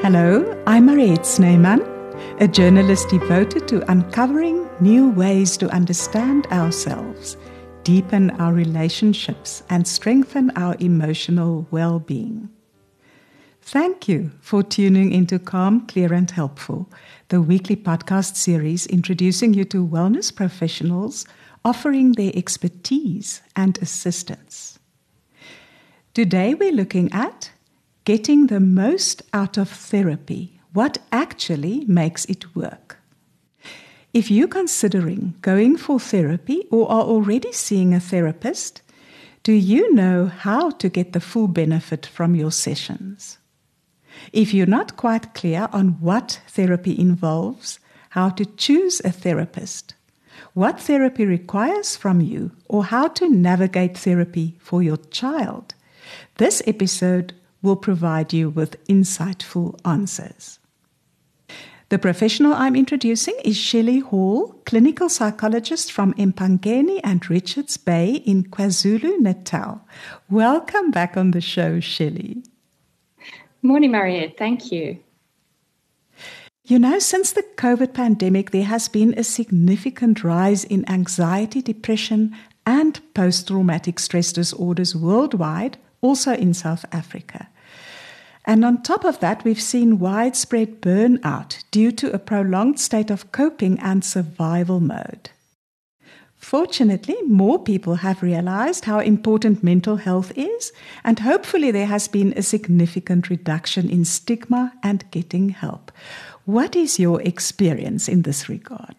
Hello, I'm Mariette Snyman, a journalist devoted to uncovering new ways to understand ourselves, deepen our relationships, and strengthen our emotional well-being. Thank you for tuning into Calm, Clear and Helpful, the weekly podcast series introducing you to wellness professionals offering their expertise and assistance. Today we're looking at getting the most out of therapy, what actually makes it work. If you're considering going for therapy or are already seeing a therapist, do you know how to get the full benefit from your sessions? If you're not quite clear on what therapy involves, how to choose a therapist, what therapy requires from you, or how to navigate therapy for your child, this episode will provide you with insightful answers. The professional I'm introducing is Shelley Hall, clinical psychologist from Empangeni and Richards Bay in KwaZulu-Natal. Welcome back on the show, Shelley. Morning, Mariette. Thank you. You know, since the COVID pandemic, there has been a significant rise in anxiety, depression, and post-traumatic stress disorders worldwide, also in South Africa. And on top of that, we've seen widespread burnout due to a prolonged state of coping and survival mode. Fortunately, more people have realized how important mental health is, and hopefully there has been a significant reduction in stigma and getting help. What is your experience in this regard?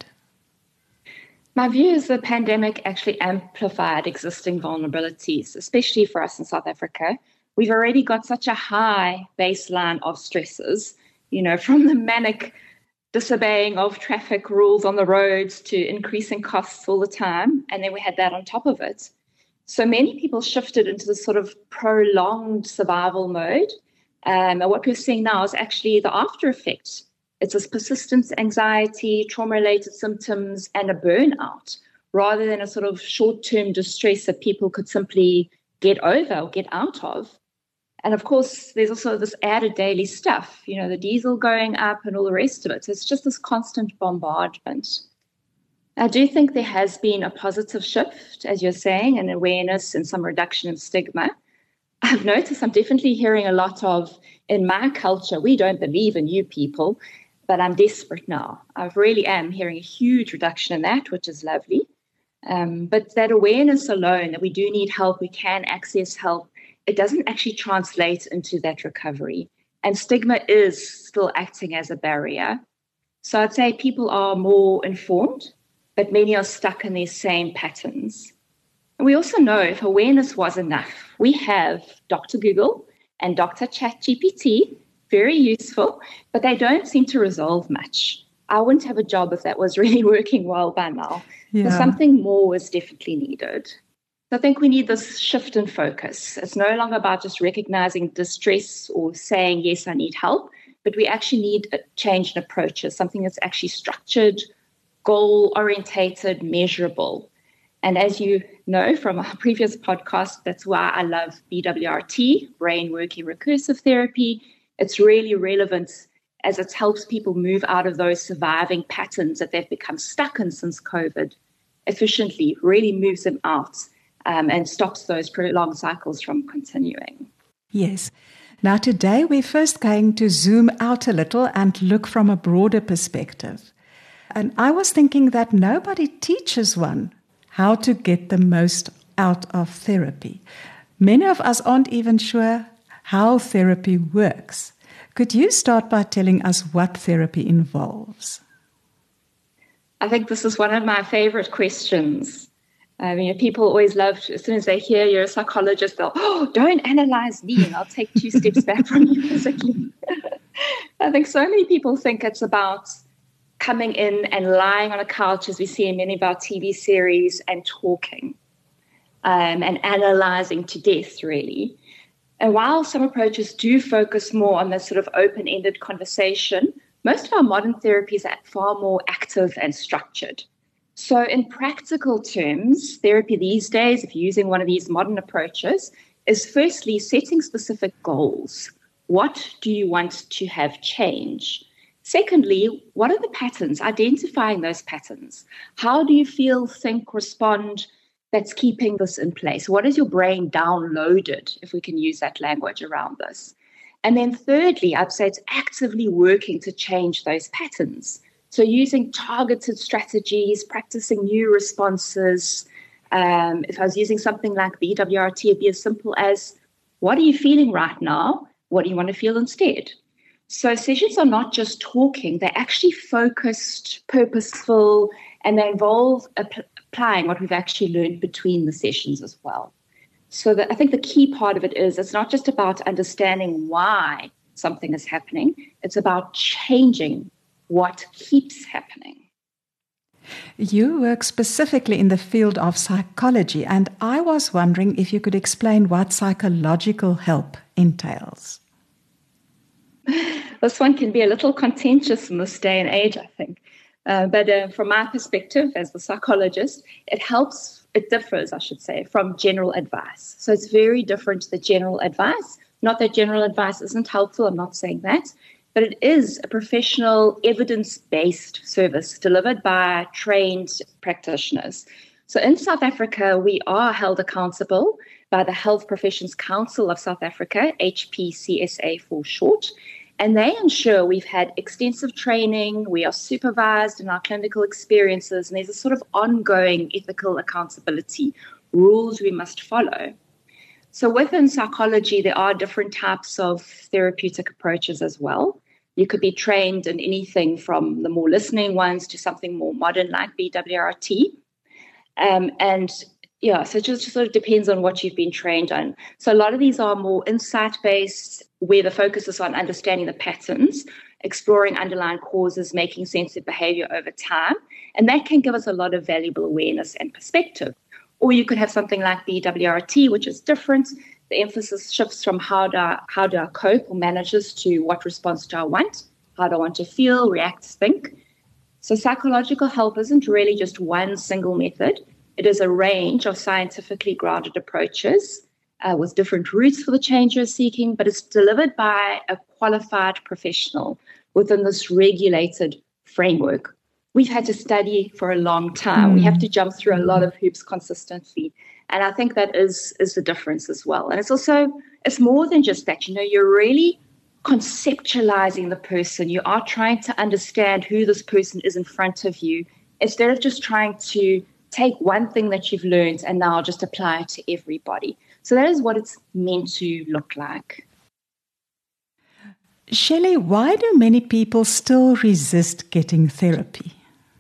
My view is the pandemic actually amplified existing vulnerabilities, especially for us in South Africa. We've already got such a high baseline of stresses, from the manic disobeying of traffic rules on the roads to increasing costs all the time. And then we had that on top of it. So many people shifted into this sort of prolonged survival mode. And what we're seeing now is actually the after effect. It's this persistent anxiety, trauma-related symptoms, and a burnout, rather than a sort of short-term distress that people could simply get over or get out of. And of course, there's also this added daily stuff, the diesel going up and all the rest of it. So it's just this constant bombardment. I do think there has been a positive shift, as you're saying, and awareness and some reduction in stigma. I've noticed I'm definitely hearing a lot of, in my culture, we don't believe in you people, but I'm desperate now. I really am hearing a huge reduction in that, which is lovely. But that awareness alone, that we do need help, we can access help, it doesn't actually translate into that recovery. And stigma is still acting as a barrier. So I'd say people are more informed, but many are stuck in these same patterns. And we also know if awareness was enough, we have Dr. Google and Dr. ChatGPT, very useful, but they don't seem to resolve much. I wouldn't have a job if that was really working well by now. Yeah. So something more is definitely needed. I think we need this shift in focus. It's no longer about just recognizing distress or saying, yes, I need help, but we actually need a change in approaches, something that's actually structured, goal-orientated, measurable. And as you know from our previous podcast, that's why I love BWRT, Brain Working Recursive Therapy. It's really relevant as it helps people move out of those surviving patterns that they've become stuck in since COVID efficiently, really moves them out. And stops those prolonged cycles from continuing. Yes. Now today we're first going to zoom out a little and look from a broader perspective. And I was thinking that nobody teaches one how to get the most out of therapy. Many of us aren't even sure how therapy works. Could you start by telling us what therapy involves? I think this is one of my favorite questions. People always love, as soon as they hear you're a psychologist, they'll, don't analyze me, and I'll take 2 steps back from you physically. I think so many people think it's about coming in and lying on a couch, as we see in many of our TV series, and talking and analyzing to death, really. And while some approaches do focus more on this sort of open-ended conversation, most of our modern therapies are far more active and structured. So in practical terms, therapy these days, if you're using one of these modern approaches, is firstly setting specific goals. what do you want to have change? Secondly, what are the patterns? Identifying those patterns. How do you feel, think, respond that's keeping this in place? What is your brain downloaded, if we can use that language around this? And then thirdly, I'd say it's actively working to change those patterns. So using targeted strategies, practicing new responses. If I was using something like BWRT, it'd be as simple as, what are you feeling right now? What do you want to feel instead? So sessions are not just talking, they're actually focused, purposeful, and they involve applying what we've actually learned between the sessions as well. So I think the key part of it is it's not just about understanding why something is happening, it's about changing what keeps happening. You work specifically in the field of psychology, and I was wondering if you could explain what psychological help entails. This one can be a little contentious in this day and age, I think. But from my perspective as the psychologist, it differs, I should say, from general advice. So it's very different to the general advice. Not that general advice isn't helpful, I'm not saying that, but it is a professional, evidence-based service delivered by trained practitioners. So in South Africa, we are held accountable by the Health Professions Council of South Africa, HPCSA for short, and they ensure we've had extensive training, we are supervised in our clinical experiences, and there's a sort of ongoing ethical accountability, rules we must follow. So within psychology, there are different types of therapeutic approaches as well. You could be trained in anything from the more listening ones to something more modern like BWRT. So it just sort of depends on what you've been trained on. So a lot of these are more insight-based, where the focus is on understanding the patterns, exploring underlying causes, making sense of behavior over time. And that can give us a lot of valuable awareness and perspective. Or you could have something like BWRT, which is different. The emphasis shifts from how do I cope or manage this to what response do I want, how do I want to feel, react, think. So psychological help isn't really just one single method. It is a range of scientifically grounded approaches with different routes for the change you're seeking, but it's delivered by a qualified professional within this regulated framework. We've had to study for a long time. We have to jump through a lot of hoops consistently. And I think that is the difference as well. And it's more than just that. You're really conceptualizing the person. You are trying to understand who this person is in front of you, instead of just trying to take one thing that you've learned and now just apply it to everybody. So that is what it's meant to look like. Shelley, why do many people still resist getting therapy?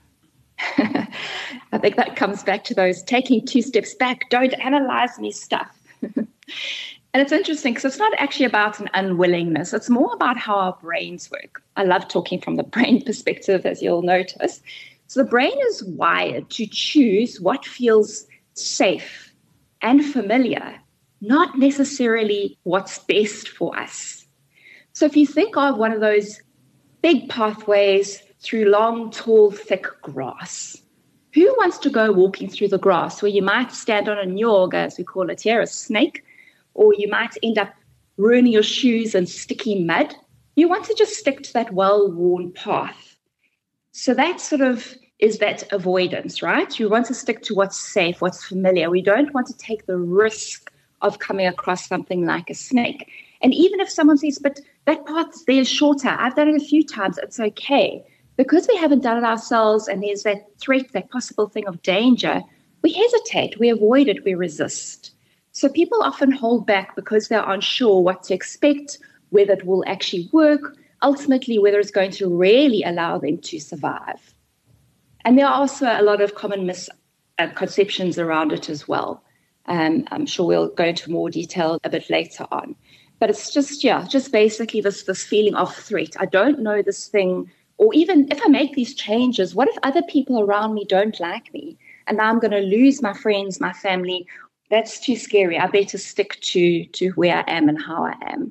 I think that comes back to those taking 2 steps back, don't analyze me stuff. And it's interesting because it's not actually about an unwillingness. It's more about how our brains work. I love talking from the brain perspective, as you'll notice. So the brain is wired to choose what feels safe and familiar, not necessarily what's best for us. So if you think of one of those big pathways through long, tall, thick grass, who wants to go walking through the grass where you might stand on a nyoga, as we call it here, a snake, or you might end up ruining your shoes in sticky mud? You want to just stick to that well-worn path. So that sort of is that avoidance, right? You want to stick to what's safe, what's familiar. We don't want to take the risk of coming across something like a snake. And even if someone says, but that path there is shorter, I've done it a few times, it's okay. Because we haven't done it ourselves and there's that threat, that possible thing of danger, we hesitate, we avoid it, we resist. So people often hold back because they're unsure what to expect, whether it will actually work, ultimately whether it's going to really allow them to survive. And there are also a lot of common misconceptions around it as well. I'm sure we'll go into more detail a bit later on. But it's just basically this feeling of threat. I don't know this thing, or even if I make these changes, what if other people around me don't like me? And now I'm going to lose my friends, my family. That's too scary. I better stick to where I am and how I am.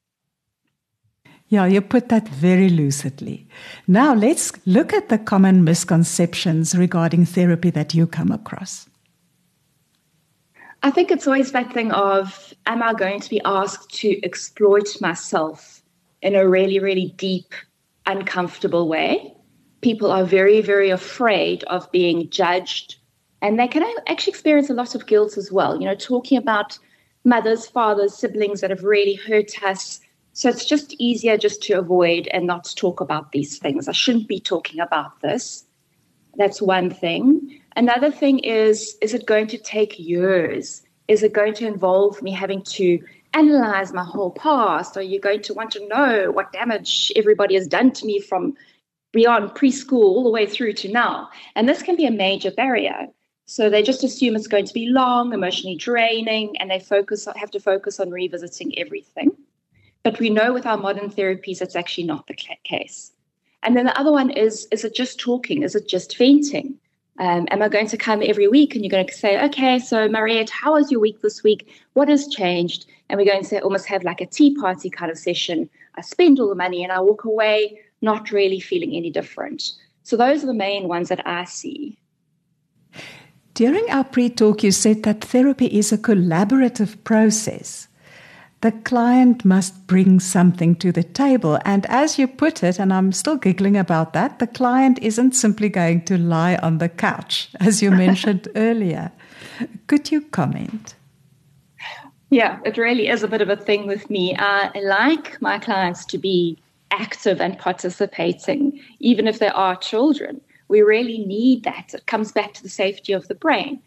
Yeah, you put that very lucidly. Now let's look at the common misconceptions regarding therapy that you come across. I think it's always that thing of, am I going to be asked to exploit myself in a really, really deep, uncomfortable way? People are very, very afraid of being judged, and they can actually experience a lot of guilt as well. You know, talking about mothers, fathers, siblings that have really hurt us. So it's just easier just to avoid and not talk about these things. I shouldn't be talking about this. That's one thing. Another thing is it going to take years? Is it going to involve me having to analyze my whole past? Are you going to want to know what damage everybody has done to me from beyond preschool all the way through to now? And this can be a major barrier. So they just assume it's going to be long, emotionally draining, and they have to focus on revisiting everything. But we know with our modern therapies, it's actually not the case. And then the other one is it just talking? Is it just venting? Am I going to come every week and you're going to say, okay, so Mariette, how was your week this week? What has changed? And we're going to almost have like a tea party kind of session. I spend all the money and I walk away not really feeling any different. So those are the main ones that I see. During our pre-talk, you said that therapy is a collaborative process. The client must bring something to the table. And as you put it, and I'm still giggling about that, the client isn't simply going to lie on the couch, as you mentioned earlier. Could you comment? Yeah, it really is a bit of a thing with me. I like my clients to be active and participating, even if they are children. We really need that. It comes back to the safety of the brain.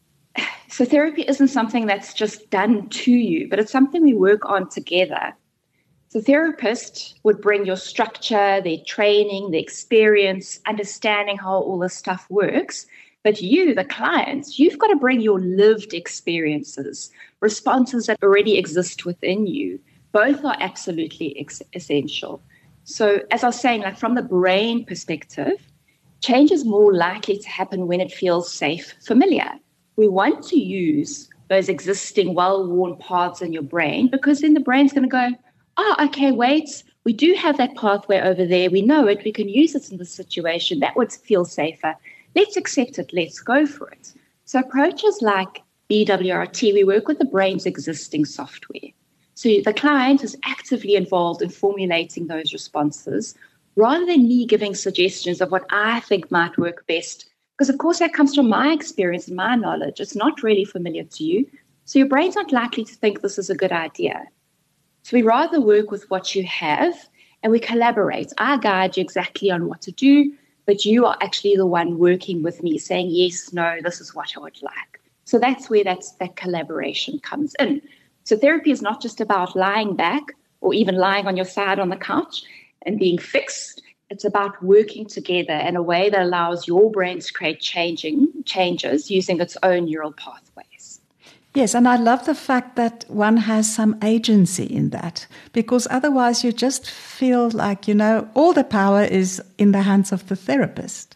So therapy isn't something that's just done to you, but it's something we work on together. So therapist would bring your structure, their training, the experience, understanding how all this stuff works. But you, the clients, you've got to bring your lived experiences, responses that already exist within you. Both are absolutely essential. So as I was saying, like from the brain perspective, change is more likely to happen when it feels safe, familiar. We want to use those existing well-worn paths in your brain because then the brain's going to go, oh, okay, wait, we do have that pathway over there. We know it. We can use it in this situation. That would feel safer. Let's accept it. Let's go for it. So approaches like BWRT, we work with the brain's existing software. So the client is actively involved in formulating those responses rather than me giving suggestions of what I think might work best. Because, of course, that comes from my experience and my knowledge. It's not really familiar to you. So your brain's not likely to think this is a good idea. So we rather work with what you have and we collaborate. I guide you exactly on what to do, but you are actually the one working with me saying, yes, no, this is what I would like. So that's where that collaboration comes in. So therapy is not just about lying back or even lying on your side on the couch and being fixed. It's about working together in a way that allows your brain to create changes using its own neural pathways. Yes, and I love the fact that one has some agency in that, because otherwise you just feel like, all the power is in the hands of the therapist.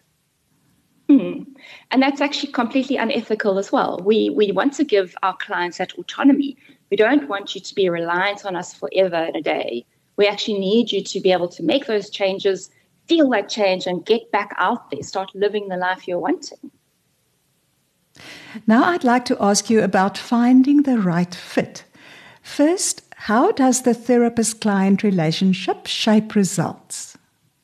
And that's actually completely unethical as well. We want to give our clients that autonomy. We don't want you to be reliant on us forever and a day. We actually need you to be able to make those changes, feel that change, and get back out there, start living the life you're wanting. Now I'd like to ask you about finding the right fit. First, how does the therapist-client relationship shape results?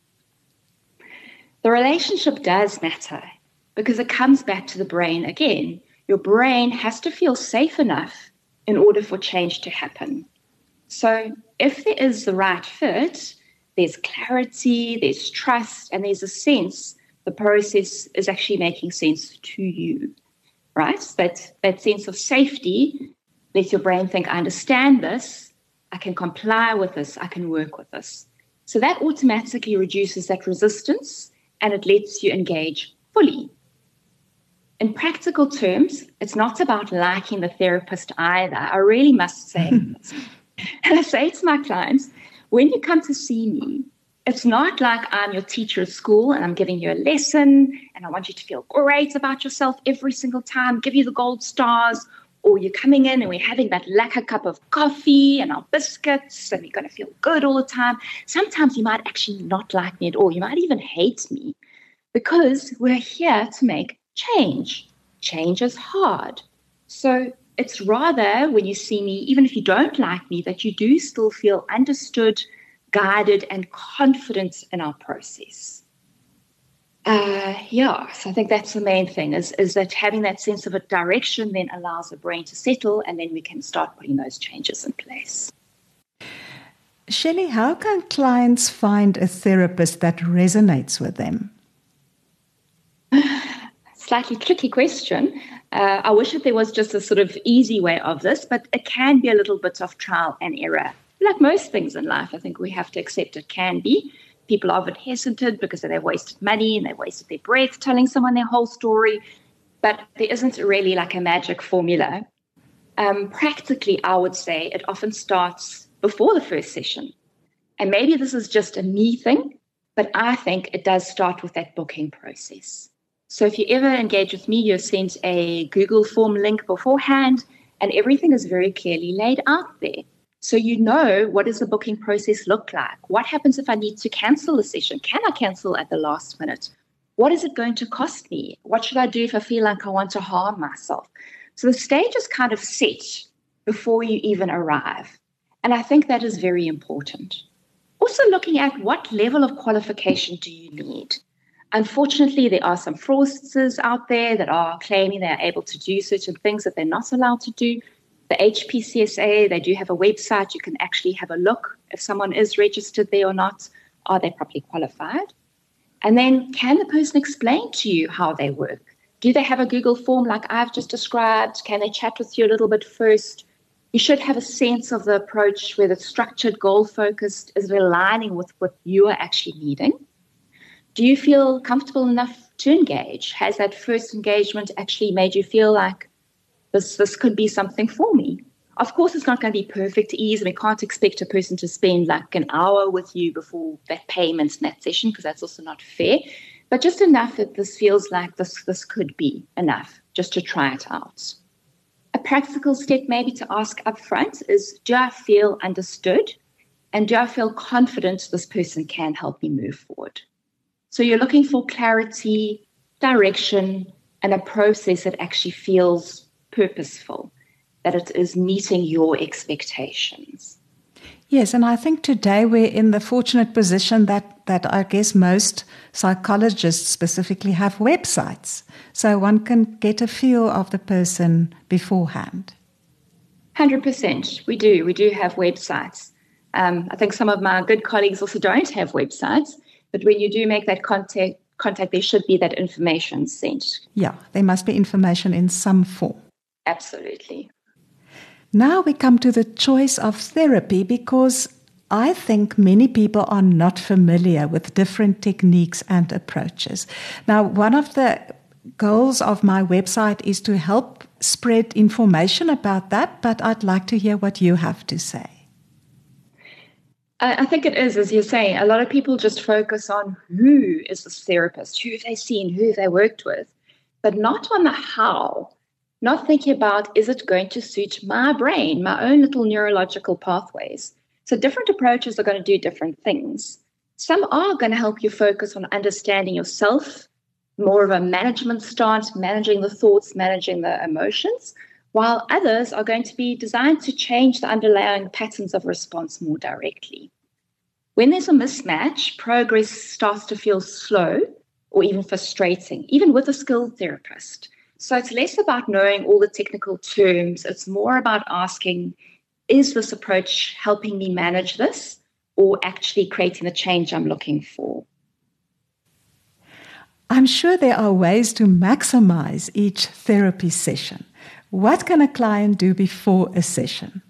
The relationship does matter because it comes back to the brain again. Your brain has to feel safe enough in order for change to happen. So if there is the right fit, there's clarity, there's trust, and there's a sense the process is actually making sense to you, right? That sense of safety lets your brain think, I understand this, I can comply with this, I can work with this. So that automatically reduces that resistance and it lets you engage fully. In practical terms, it's not about liking the therapist either. I really must say this. And I say to my clients, when you come to see me, it's not like I'm your teacher at school and I'm giving you a lesson and I want you to feel great about yourself every single time, give you the gold stars, or you're coming in and we're having that lacquer cup of coffee and our biscuits and you're going to feel good all the time. Sometimes you might actually not like me at all. You might even hate me because we're here to make change. Change is hard. So It's rather when you see me, even if you don't like me, that you do still feel understood, guided, and confident in our process. So I think that's the main thing, is that having that sense of a direction then allows the brain to settle, and then we can start putting those changes in place. Shelley, how can clients find a therapist that resonates with them? Slightly tricky question. I wish that there was just a sort of easy way of this, but it can be a little bit of trial and error. Like most things in life, I think we have to accept it can be. People are often hesitant because they've wasted money and they've wasted their breath telling someone their whole story, but there isn't really like a magic formula. Practically, I would say it often starts before the first session. And maybe this is just a me thing, but I think it does start with that booking process. So if you ever engage with me, you're sent a Google form link beforehand, and everything is very clearly laid out there. So you know, what does the booking process look like? What happens if I need to cancel a session? Can I cancel at the last minute? What is it going to cost me? What should I do if I feel like I want to harm myself? So the stage is kind of set before you even arrive. And I think that is very important. Also looking at what level of qualification do you need? Unfortunately, there are some fraudsters out there that are claiming they're able to do certain things that they're not allowed to do. The HPCSA, they do have a website. You can actually have a look if someone is registered there or not. Are they properly qualified? And then can the person explain to you how they work? Do they have a Google form like I've just described? Can they chat with you a little bit first? You should have a sense of the approach, whether it's structured, goal-focused, is it aligning with what you are actually needing? Do you feel comfortable enough to engage? Has that first engagement actually made you feel like this could be something for me? Of course, it's not going to be perfect ease, and we can't expect a person to spend like an hour with you before that payment in that session, because that's also not fair. But just enough that this feels like this could be enough just to try it out. A practical step maybe to ask up front is, do I feel understood? And do I feel confident this person can help me move forward? So you're looking for clarity, direction, and a process that actually feels purposeful, that it is meeting your expectations. Yes, and I think today we're in the fortunate position that I guess most psychologists specifically have websites, so one can get a feel of the person beforehand. 100%. We do. We do have websites. I think some of my good colleagues also don't have websites, but when you do make that contact, there should be that information sent. Yeah, there must be information in some form. Absolutely. Now we come to the choice of therapy, because I think many people are not familiar with different techniques and approaches. Now, one of the goals of my website is to help spread information about that, but I'd like to hear what you have to say. I think it is, as you're saying, a lot of people just focus on who is this therapist, who have they seen, who have they worked with, but not on the how. Not thinking about, is it going to suit my brain, my own little neurological pathways? So different approaches are going to do different things. Some are going to help you focus on understanding yourself, more of a management stance, managing the thoughts, managing the emotions, while others are going to be designed to change the underlying patterns of response more directly. When there's a mismatch, progress starts to feel slow or even frustrating, even with a skilled therapist. So it's less about knowing all the technical terms. It's more about asking, is this approach helping me manage this, or actually creating the change I'm looking for? I'm sure there are ways to maximize each therapy session. What can a client do before a session?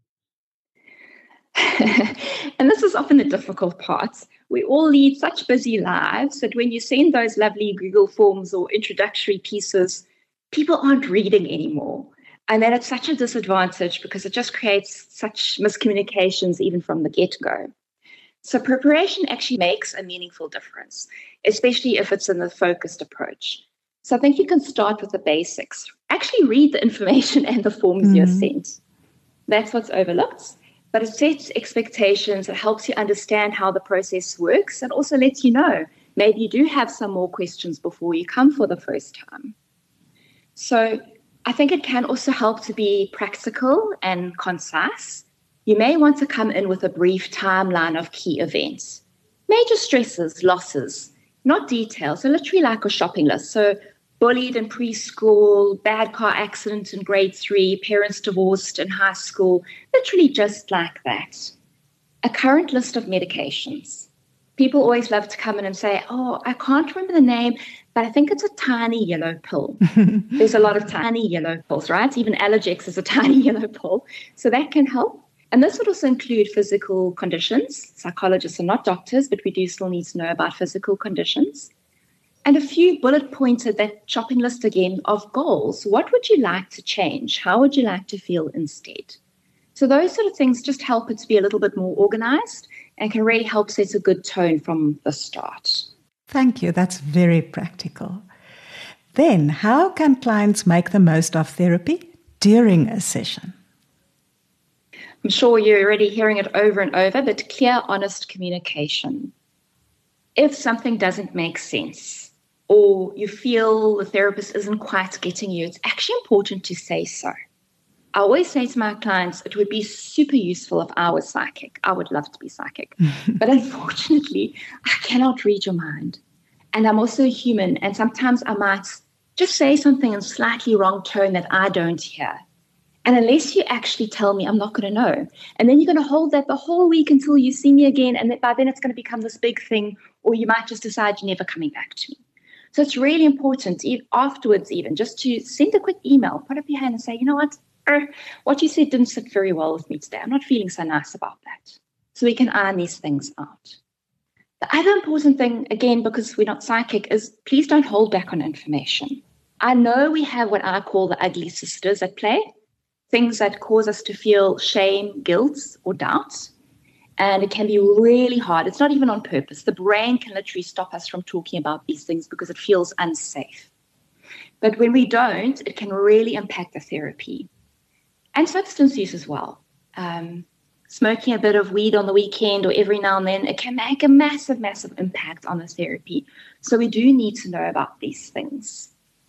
And this is often the difficult part. We all lead such busy lives that when you send those lovely Google forms or introductory pieces, people aren't reading anymore. And then it's such a disadvantage because it just creates such miscommunications even from the get-go. So preparation actually makes a meaningful difference, especially if it's in the focused approach. So I think you can start with the basics. Actually read the information and the forms you're sent. That's what's overlooked. But it sets expectations, it helps you understand how the process works, and also lets you know maybe you do have some more questions before you come for the first time. So I think it can also help to be practical and concise. You may want to come in with a brief timeline of key events, major stresses, losses, not details, so literally like a shopping list. So bullied in preschool, bad car accident in grade 3, parents divorced in high school, literally just like that. A current list of medications. People always love to come in and say, oh, I can't remember the name, but I think it's a tiny yellow pill. There's a lot of tiny yellow pills, right? Even Allergex is a tiny yellow pill. So that can help. And this would also include physical conditions. Psychologists are not doctors, but we do still need to know about physical conditions. And a few bullet pointed that shopping list again of goals. What would you like to change? How would you like to feel instead? So those sort of things just help it to be a little bit more organized and can really help set a good tone from the start. Thank you. That's very practical. Then, how can clients make the most of therapy during a session? I'm sure you're already hearing it over and over, but clear, honest communication. If something doesn't make sense or you feel the therapist isn't quite getting you, it's actually important to say so. I always say to my clients, it would be super useful if I was psychic. I would love to be psychic. But unfortunately, I cannot read your mind. And I'm also human. And sometimes I might just say something in slightly wrong tone that I don't hear. And unless you actually tell me, I'm not going to know. And then you're going to hold that the whole week until you see me again. And by then it's going to become this big thing. Or you might just decide you're never coming back to me. So it's really important, afterwards even, just to send a quick email, put up your hand and say, you know what you said didn't sit very well with me today. I'm not feeling so nice about that. So we can iron these things out. The other important thing, again, because we're not psychic, is please don't hold back on information. I know we have what I call the ugly sisters at play, things that cause us to feel shame, guilt, or doubt. And it can be really hard. It's not even on purpose. The brain can literally stop us from talking about these things because it feels unsafe. But when we don't, it can really impact the therapy. And substance use as well. Smoking a bit of weed on the weekend or every now and then, it can make a massive, massive impact on the therapy. So we do need to know about these things.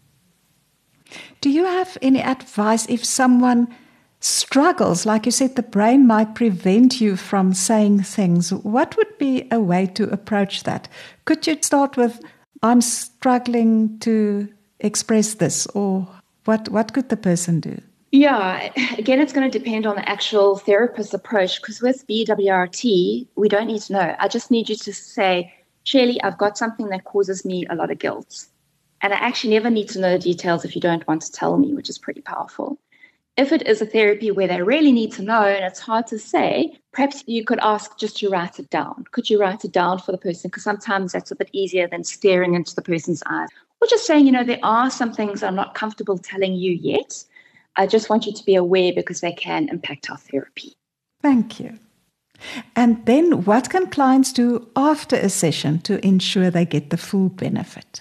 Do you have any advice if someone struggles? Like you said, the brain might prevent you from saying things. What would be a way to approach that? Could you start with, I'm struggling to express this, or what could the person do? Yeah, again, it's going to depend on the actual therapist's approach, because with BWRT, we don't need to know. I just need you to say, Shirley, I've got something that causes me a lot of guilt. And I actually never need to know the details if you don't want to tell me, which is pretty powerful. If it is a therapy where they really need to know and it's hard to say, perhaps you could ask just to write it down. Could you write it down for the person? Because sometimes that's a bit easier than staring into the person's eyes. Or just saying, there are some things I'm not comfortable telling you yet. I just want you to be aware because they can impact our therapy. Thank you. And then what can clients do after a session to ensure they get the full benefit?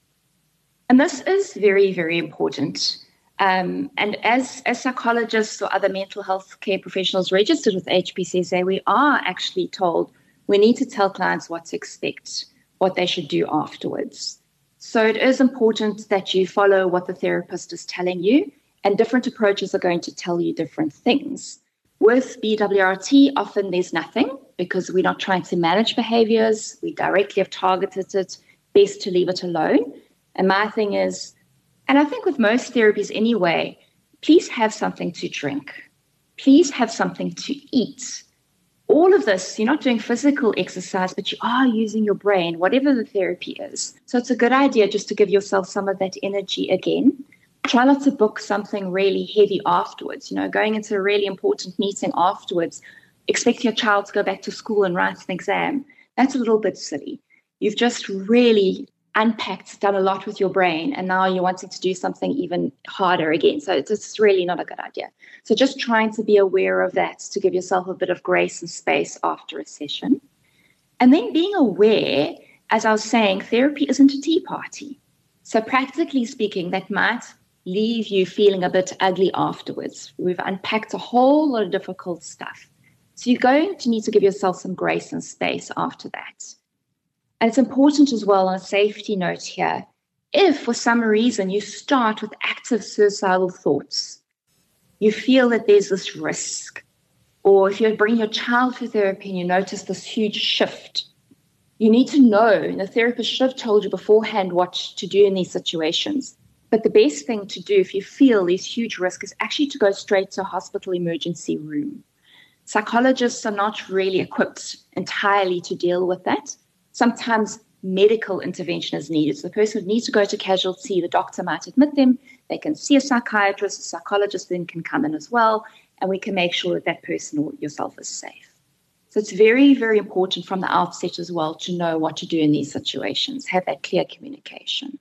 And this is very, very important. And as psychologists or other mental health care professionals registered with HPCSA, we are actually told we need to tell clients what to expect, what they should do afterwards. So it is important that you follow what the therapist is telling you, and different approaches are going to tell you different things. With BWRT, often there's nothing because we're not trying to manage behaviors. We directly have targeted it, best to leave it alone. And my thing is, and I think with most therapies anyway, please have something to drink. Please have something to eat. All of this, you're not doing physical exercise, but you are using your brain, whatever the therapy is. So it's a good idea just to give yourself some of that energy again. Try not to book something really heavy afterwards. Going into a really important meeting afterwards, expect your child to go back to school and write an exam. That's a little bit silly. You've just really unpacked, done a lot with your brain, and now you're wanting to do something even harder again. So it's really not a good idea. So just trying to be aware of that to give yourself a bit of grace and space after a session. And then being aware, as I was saying, therapy isn't a tea party. So practically speaking, that might leave you feeling a bit ugly afterwards. We've unpacked a whole lot of difficult stuff. So you're going to need to give yourself some grace and space after that. And it's important as well, on a safety note here, If for some reason you start with active suicidal thoughts, you feel that there's this risk, or if you bring your child for therapy and you notice this huge shift, you need to know, and the therapist should have told you beforehand what to do in these situations. But the best thing to do if you feel these huge risks is actually to go straight to a hospital emergency room. Psychologists are not really equipped entirely to deal with that. Sometimes medical intervention is needed. So the person would need to go to casualty. The doctor might admit them. They can see a psychiatrist. A psychologist then can come in as well, and we can make sure that that person or yourself is safe. So it's very, very important from the outset as well to know what to do in these situations, have that clear communication.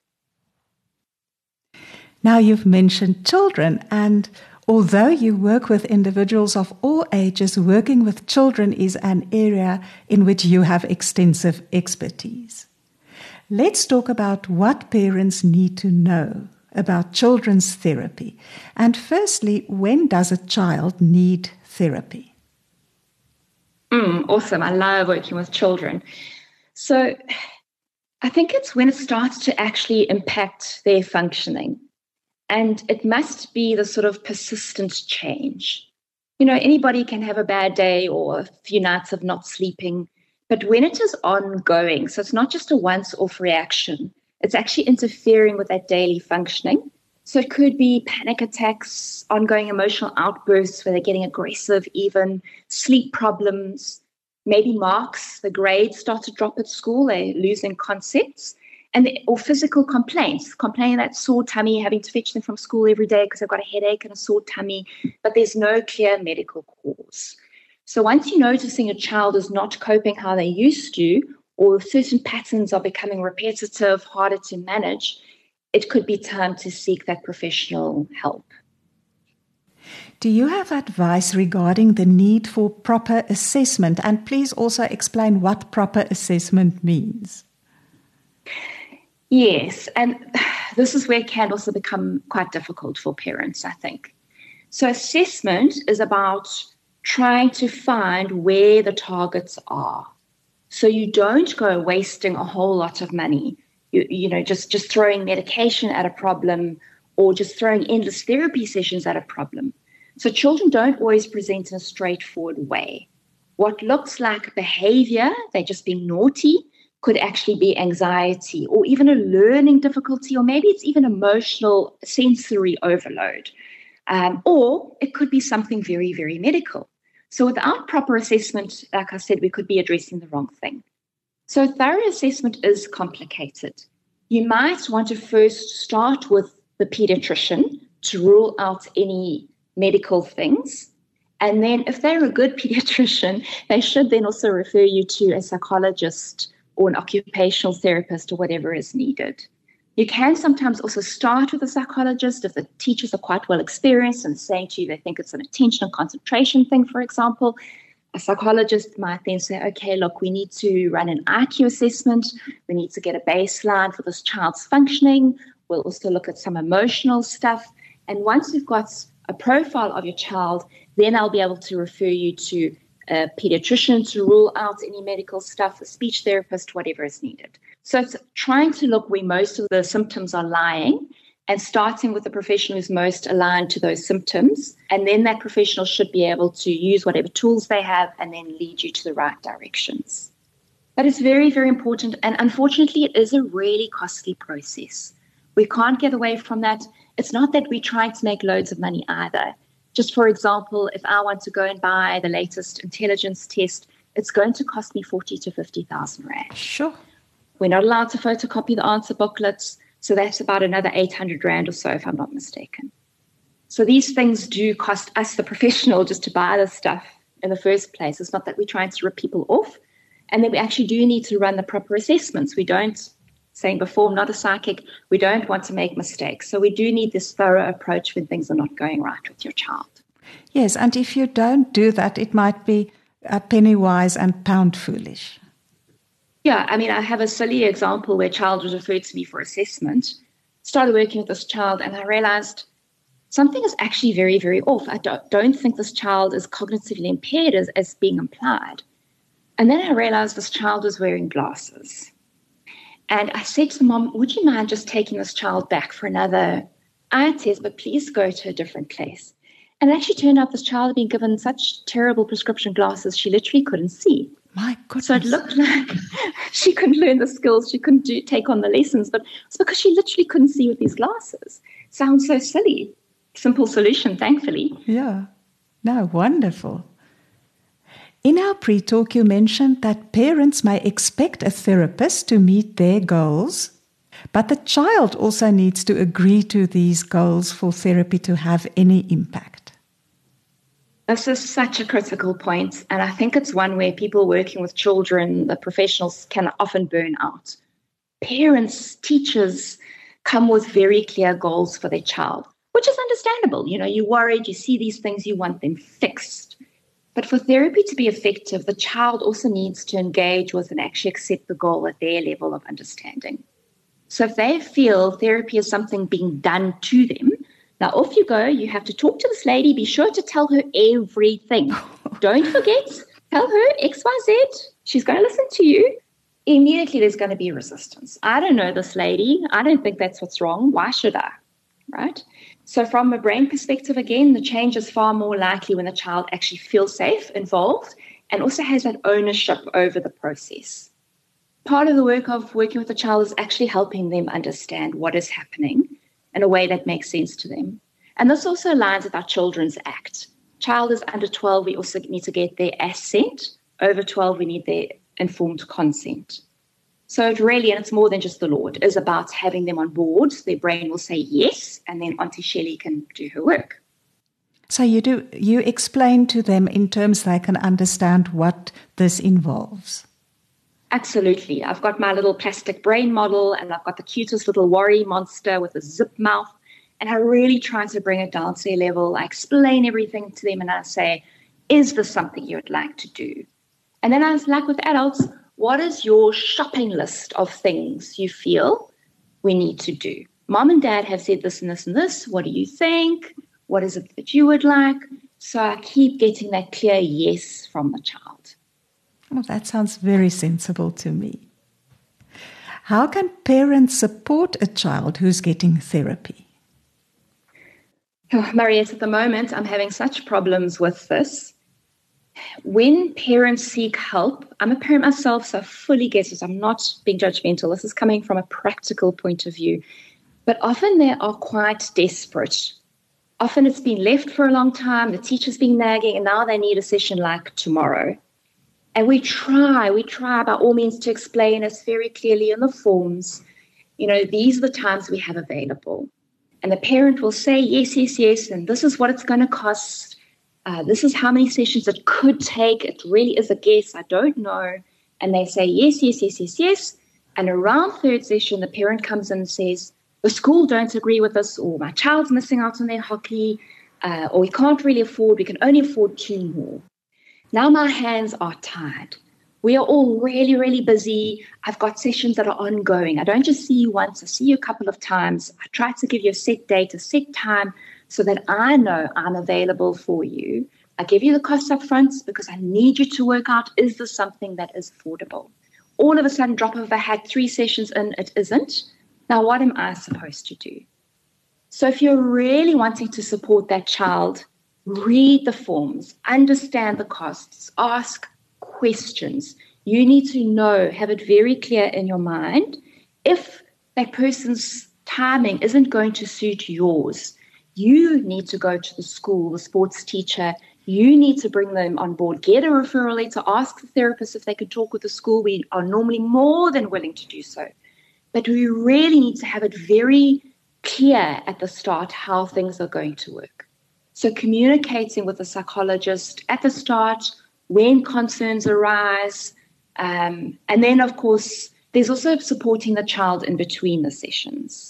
Now you've mentioned children, and although you work with individuals of all ages, working with children is an area in which you have extensive expertise. Let's talk about what parents need to know about children's therapy. And firstly, when does a child need therapy? Awesome. I love working with children. So I think it's when it starts to actually impact their functioning. And it must be the sort of persistent change. You know, anybody can have a bad day or a few nights of not sleeping, but when it is ongoing, so it's not just a once-off reaction, it's actually interfering with that daily functioning. So it could be panic attacks, ongoing emotional outbursts where they're getting aggressive, even sleep problems, maybe marks, the grades start to drop at school, they're losing concepts. Or physical complaints, complaining that sore tummy, having to fetch them from school every day because they've got a headache and a sore tummy, but there's no clear medical cause. So once you're noticing a child is not coping how they used to, or certain patterns are becoming repetitive, harder to manage, it could be time to seek that professional help. Do you have advice regarding the need for proper assessment? And please also explain what proper assessment means. Yes, and this is where it can also become quite difficult for parents, I think. So assessment is about trying to find where the targets are. So you don't go wasting a whole lot of money, just throwing medication at a problem or just throwing endless therapy sessions at a problem. So children don't always present in a straightforward way. What looks like behavior, they're just being naughty, could actually be anxiety or even a learning difficulty, or maybe it's even emotional sensory overload. Or it could be something very, very medical. So without proper assessment, like I said, we could be addressing the wrong thing. So thorough assessment is complicated. You might want to first start with the pediatrician to rule out any medical things. And then if they're a good pediatrician, they should then also refer you to a psychologist or an occupational therapist or whatever is needed. You can sometimes also start with a psychologist if the teachers are quite well experienced and saying to you they think it's an attention and concentration thing, for example. A psychologist might then say, okay, look, we need to run an IQ assessment. We need to get a baseline for this child's functioning. We'll also look at some emotional stuff. And once we've got a profile of your child, then I'll be able to refer you to a pediatrician to rule out any medical stuff, a speech therapist, whatever is needed. So it's trying to look where most of the symptoms are lying and starting with the professional who's most aligned to those symptoms. And then that professional should be able to use whatever tools they have and then lead you to the right directions. But it's very, very important. And unfortunately, it is a really costly process. We can't get away from that. It's not that we're trying to make loads of money either. Just for example, if I want to go and buy the latest intelligence test, it's going to cost me 40 to 50,000 rand. Sure. We're not allowed to photocopy the answer booklets, so that's about another 800 rand or so, if I'm not mistaken. So these things do cost us, the professional, just to buy this stuff in the first place. It's not that we're trying to rip people off. And then we actually do need to run the proper assessments. We don't, saying before, I'm not a psychic, we don't want to make mistakes. So we do need this thorough approach when things are not going right with your child. Yes, and if you don't do that, it might be penny wise and pound foolish. Yeah, I mean, I have a silly example where a child was referred to me for assessment, started working with this child, and I realized something is actually very, very off. I don't think this child is cognitively impaired as being implied. And then I realized this child was wearing glasses. And I said to the mom, would you mind just taking this child back for another eye test, but please go to a different place. And it actually turned out this child had been given such terrible prescription glasses she literally couldn't see. My goodness. So it looked like she couldn't learn the skills, she couldn't take on the lessons, but it's because she literally couldn't see with these glasses. Sounds so silly. Simple solution, thankfully. Yeah. No, wonderful. In our pre-talk, you mentioned that parents may expect a therapist to meet their goals, but the child also needs to agree to these goals for therapy to have any impact. This is such a critical point, and I think it's one where people working with children, the professionals, can often burn out. Parents, teachers come with very clear goals for their child, which is understandable. You know, you're worried, you see these things, you want them fixed. But for therapy to be effective, the child also needs to engage with and actually accept the goal at their level of understanding. So if they feel therapy is something being done to them, now off you go, you have to talk to this lady, be sure to tell her everything. Don't forget, tell her X, Y, Z, she's going to listen to you. Immediately there's going to be resistance. I don't know this lady, I don't think that's what's wrong, why should I, right? So from a brain perspective, again, the change is far more likely when the child actually feels safe, involved, and also has that ownership over the process. Part of the work of working with the child is actually helping them understand what is happening in a way that makes sense to them. And this also aligns with our Children's Act. Child is under 12, we also need to get their assent. Over 12, we need their informed consent. So it really, and it's more than just the law, it is about having them on board. Their brain will say yes, and then Auntie Shelley can do her work. So you explain to them in terms they can understand what this involves. Absolutely. I've got my little plastic brain model, and I've got the cutest little worry monster with a zip mouth, and I really try to bring it down to their level. I explain everything to them, and I say, is this something you would like to do? And then I was like with adults, what is your shopping list of things you feel we need to do? Mom and Dad have said this and this and this. What do you think? What is it that you would like? So I keep getting that clear yes from the child. Well, that sounds very sensible to me. How can parents support a child who's getting therapy? Oh, Mariette, at the moment, I'm having such problems with this. When parents seek help, I'm a parent myself, so I fully get it. I'm not being judgmental. This is coming from a practical point of view. But often they are quite desperate. Often it's been left for a long time, the teacher's been nagging, and now they need a session like tomorrow. And we try by all means to explain us very clearly in the forms, you know, these are the times we have available. And the parent will say, yes, yes, yes, and this is what it's going to cost. This is how many sessions it could take. It really is a guess. I don't know. And they say, yes, yes, yes, yes, yes. And around third session, the parent comes in and says, the school don't agree with this, or my child's missing out on their hockey, or we can't really afford, we can only afford 2 more. Now my hands are tied. We are all really, really busy. I've got sessions that are ongoing. I don't just see you once. I see you a couple of times. I try to give you a set date, a set time, so that I know I'm available for you. I give you the cost up front because I need you to work out, is this something that is affordable? All of a sudden, drop of a hat, 3 sessions in, it isn't. Now, what am I supposed to do? So if you're really wanting to support that child, read the forms, understand the costs, ask questions. You need to know, have it very clear in your mind. If that person's timing isn't going to suit yours, you need to go to the school, the sports teacher. You need to bring them on board. Get a referral letter. Ask the therapist if they can talk with the school. We are normally more than willing to do so. But we really need to have it very clear at the start how things are going to work. So communicating with the psychologist at the start, when concerns arise, and then, of course, there's also supporting the child in between the sessions.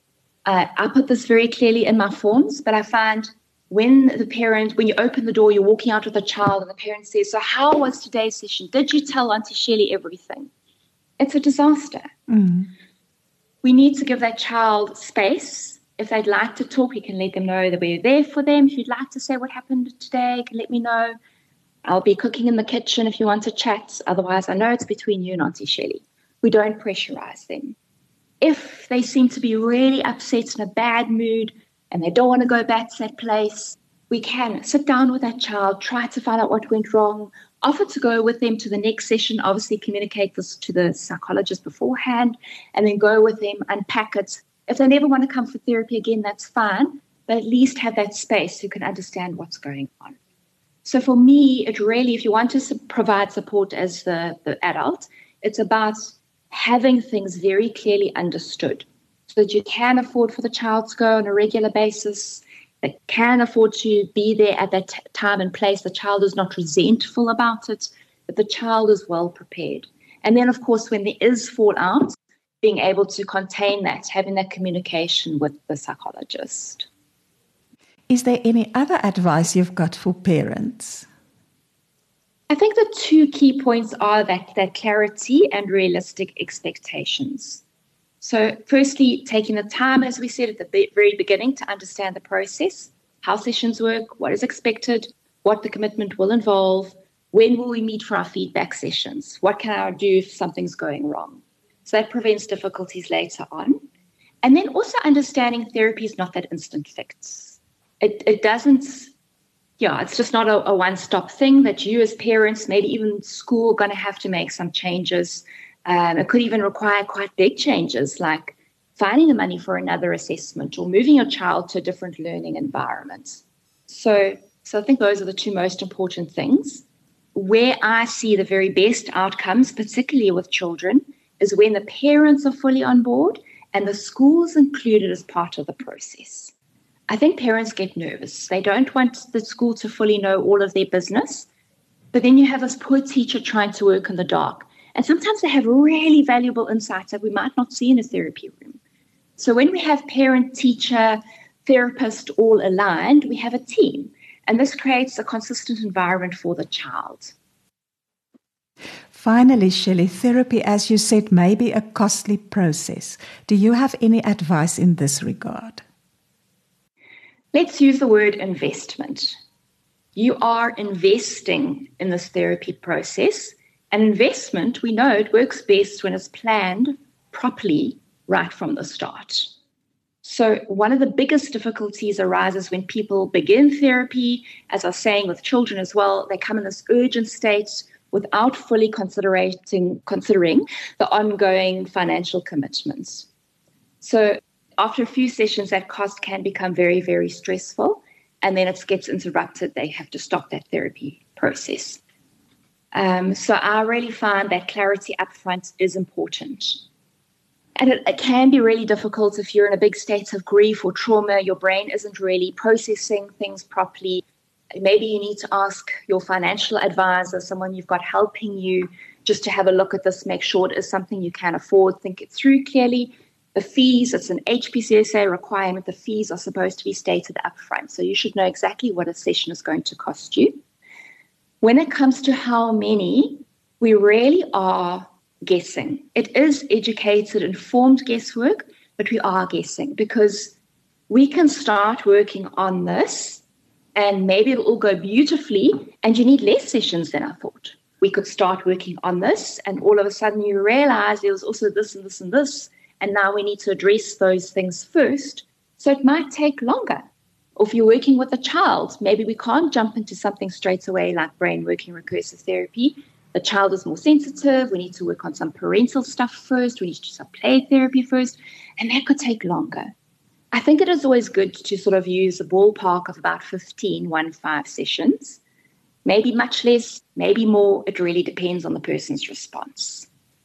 I put this very clearly in my forms, but I find when you open the door, you're walking out with a child and the parent says, so how was today's session? Did you tell Auntie Shelley everything? It's a disaster. Mm. We need to give that child space. If they'd like to talk, we can let them know that we're there for them. If you'd like to say what happened today, you can let me know. I'll be cooking in the kitchen if you want to chat. Otherwise, I know it's between you and Auntie Shelley. we don't pressurize them. If they seem to be really upset in a bad mood and they don't want to go back to that place, we can sit down with that child, try to find out what went wrong, offer to go with them to the next session, obviously communicate this to the psychologist beforehand, and then go with them, unpack it. If they never want to come for therapy again, that's fine, but at least have that space so you can understand what's going on. So for me, it really, if you want to provide support as the adult, it's about having things very clearly understood so that you can afford for the child to go on a regular basis, they can afford to be there at that time and place. The child is not resentful about it, but the child is well prepared. And then, of course, when there is fallout, being able to contain that, having that communication with the psychologist. Is there any other advice you've got for parents? I think the two key points are that clarity and realistic expectations. So firstly, taking the time, as we said at the very beginning, to understand the process, how sessions work, what is expected, what the commitment will involve, when will we meet for our feedback sessions, what can I do if something's going wrong. So that prevents difficulties later on. And then also understanding therapy is not that instant fix. It doesn't, it's just not a one-stop thing that you as parents, maybe even school, are going to have to make some changes. It could even require quite big changes, like finding the money for another assessment or moving your child to a different learning environment. So I think those are the two most important things. Where I see the very best outcomes, particularly with children, is when the parents are fully on board and the school is included as part of the process. I think parents get nervous. They don't want the school to fully know all of their business, but then you have this poor teacher trying to work in the dark. And sometimes they have really valuable insights that we might not see in a therapy room. So when we have parent, teacher, therapist all aligned, we have a team. And this creates a consistent environment for the child. Finally, Shelley, therapy, as you said, may be a costly process. Do you have any advice in this regard? Let's use the word investment. You are investing in this therapy process. An investment, we know it works best when it's planned properly right from the start. So one of the biggest difficulties arises when people begin therapy, as I was saying with children as well, they come in this urgent state without fully considering the ongoing financial commitments. So after a few sessions, that cost can become very, very stressful, and then it gets interrupted. They have to stop that therapy process. So I really find that clarity upfront is important. And it can be really difficult if you're in a big state of grief or trauma, your brain isn't really processing things properly. Maybe you need to ask your financial advisor, someone you've got helping you, just to have a look at this, make sure it is something you can afford, think it through clearly. The fees, it's an HPCSA requirement. The fees are supposed to be stated upfront. So you should know exactly what a session is going to cost you. When it comes to how many, we really are guessing. It is educated, informed guesswork, but we are guessing because we can start working on this and maybe it'll all go beautifully and you need less sessions than I thought. We could start working on this and all of a sudden you realize there was also this and this and this, and now we need to address those things first. So it might take longer. Or if you're working with a child, maybe we can't jump into something straight away like brain working recursive therapy. The child is more sensitive. We need to work on some parental stuff first. We need to do some play therapy first. And that could take longer. I think it is always good to sort of use a ballpark of about 15 sessions. Maybe much less, maybe more. It really depends on the person's response.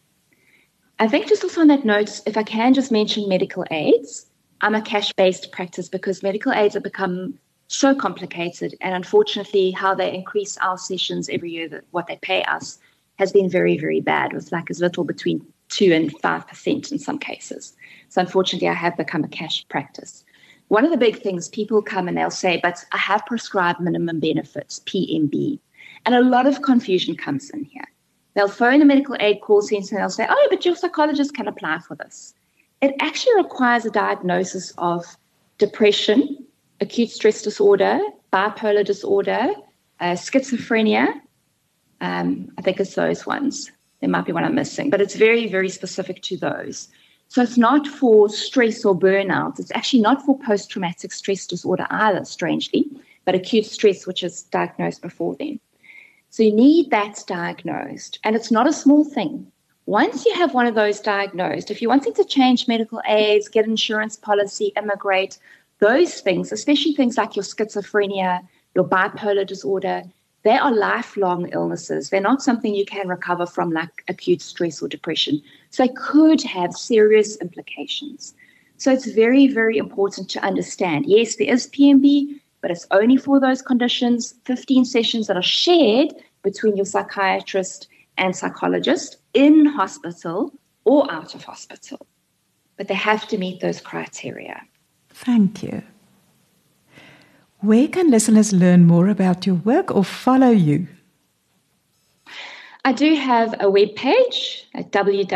I think just also on that note, if I can just mention medical aids. I'm a cash-based practice because medical aids have become so complicated, and unfortunately how they increase our sessions every year, that what they pay us has been very, very bad, with like as little between 2 and 5% in some cases. So unfortunately I have become a cash practice. One of the big things, people come and they'll say, but I have prescribed minimum benefits, PMB, and a lot of confusion comes in here. They'll phone a medical aid call center and they'll say, oh, but your psychologist can apply for this. It actually requires a diagnosis of depression, acute stress disorder, bipolar disorder, schizophrenia. I think it's those ones. There might be one I'm missing, but it's very, very specific to those. So it's not for stress or burnout. It's actually not for post-traumatic stress disorder either, strangely, but acute stress, which is diagnosed before then. So you need that diagnosed, and it's not a small thing. Once you have one of those diagnosed, if you're wanting to change medical aids, get insurance policy, immigrate, those things, especially things like your schizophrenia, your bipolar disorder, they are lifelong illnesses. They're not something you can recover from like acute stress or depression. So they could have serious implications. So it's very, very important to understand. Yes, there is PMB, but it's only for those conditions, 15 sessions that are shared between your psychiatrist and psychologist in hospital or out of hospital. But they have to meet those criteria. Thank you. Where can listeners learn more about your work or follow you? I do have a webpage at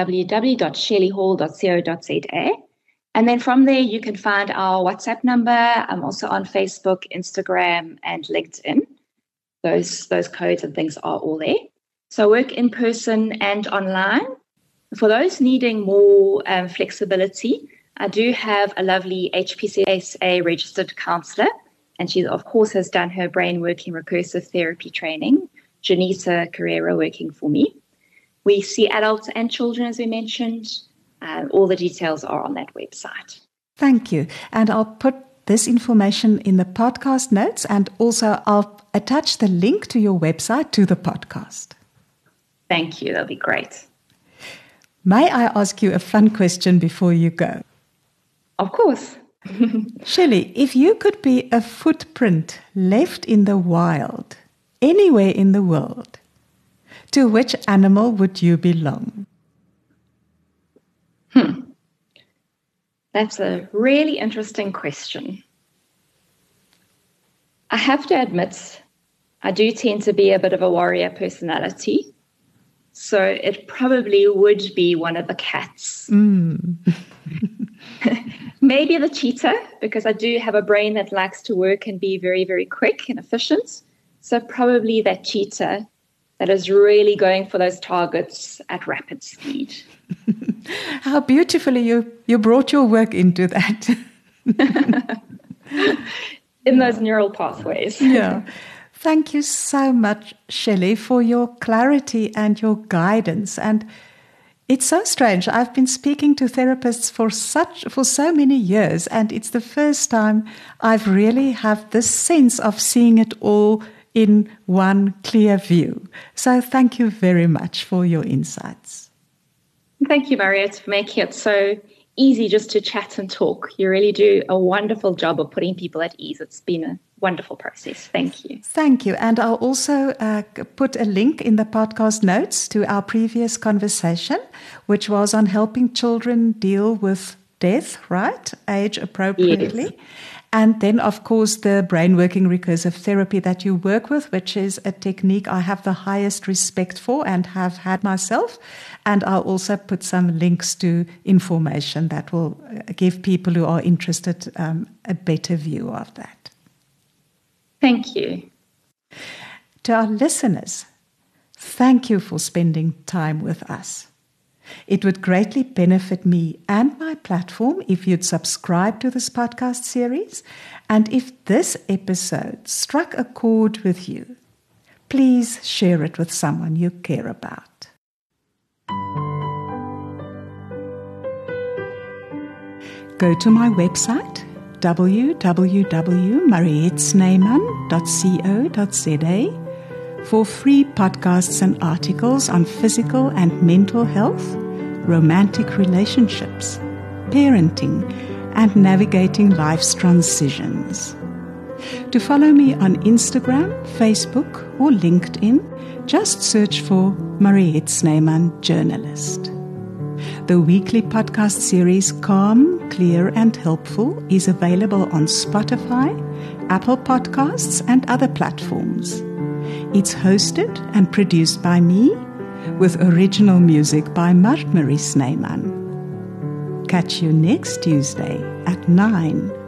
www.shelleyhall.co.za. And then from there, you can find our WhatsApp number. I'm also on Facebook, Instagram, and LinkedIn. Those codes and things are all there. So I work in person and online. For those needing more flexibility, I do have a lovely HPCSA registered counsellor, and she, of course, has done her brain working recursive therapy training, Janita Carrera, working for me. We see adults and children, as we mentioned. All the details are on that website. Thank you. And I'll put this information in the podcast notes, and also I'll attach the link to your website to the podcast. Thank you. That'll be great. May I ask you a fun question before you go? Of course. Shelley, if you could be a footprint left in the wild, anywhere in the world, to which animal would you belong? That's a really interesting question. I have to admit, I do tend to be a bit of a warrior personality. So it probably would be one of the cats. Maybe the cheetah, because I do have a brain that likes to work and be very, very quick and efficient. So probably that cheetah that is really going for those targets at rapid speed. How beautifully you brought your work into that. In those neural pathways. Yeah. Thank you so much, Shelley, for your clarity and your guidance. And it's so strange. I've been speaking to therapists for so many years, and it's the first time I've really have this sense of seeing it all in one clear view. So thank you very much for your insights. Thank you, Mariette, for making it so easy just to chat and talk. You really do a wonderful job of putting people at ease. It's been a wonderful process. Thank you. Thank you. And I'll also put a link in the podcast notes to our previous conversation, which was on helping children deal with death, right? Age appropriately. Yes. And then, of course, the brain working recursive therapy that you work with, which is a technique I have the highest respect for and have had myself. And I'll also put some links to information that will give people who are interested a better view of that. Thank you. To our listeners, thank you for spending time with us. It would greatly benefit me and my platform if you'd subscribe to this podcast series. And if this episode struck a chord with you, please share it with someone you care about. Go to my website, www.marietsneyman.co.za, for free podcasts and articles on physical and mental health, romantic relationships, parenting, and navigating life's transitions. To follow me on Instagram, Facebook, or LinkedIn, just search for Mariette Snyman Journalist. The weekly podcast series Calm, Clear and Helpful is available on Spotify, Apple Podcasts, and other platforms. It's hosted and produced by me, with original music by Mart Marie Snyman. Catch you next Tuesday at 9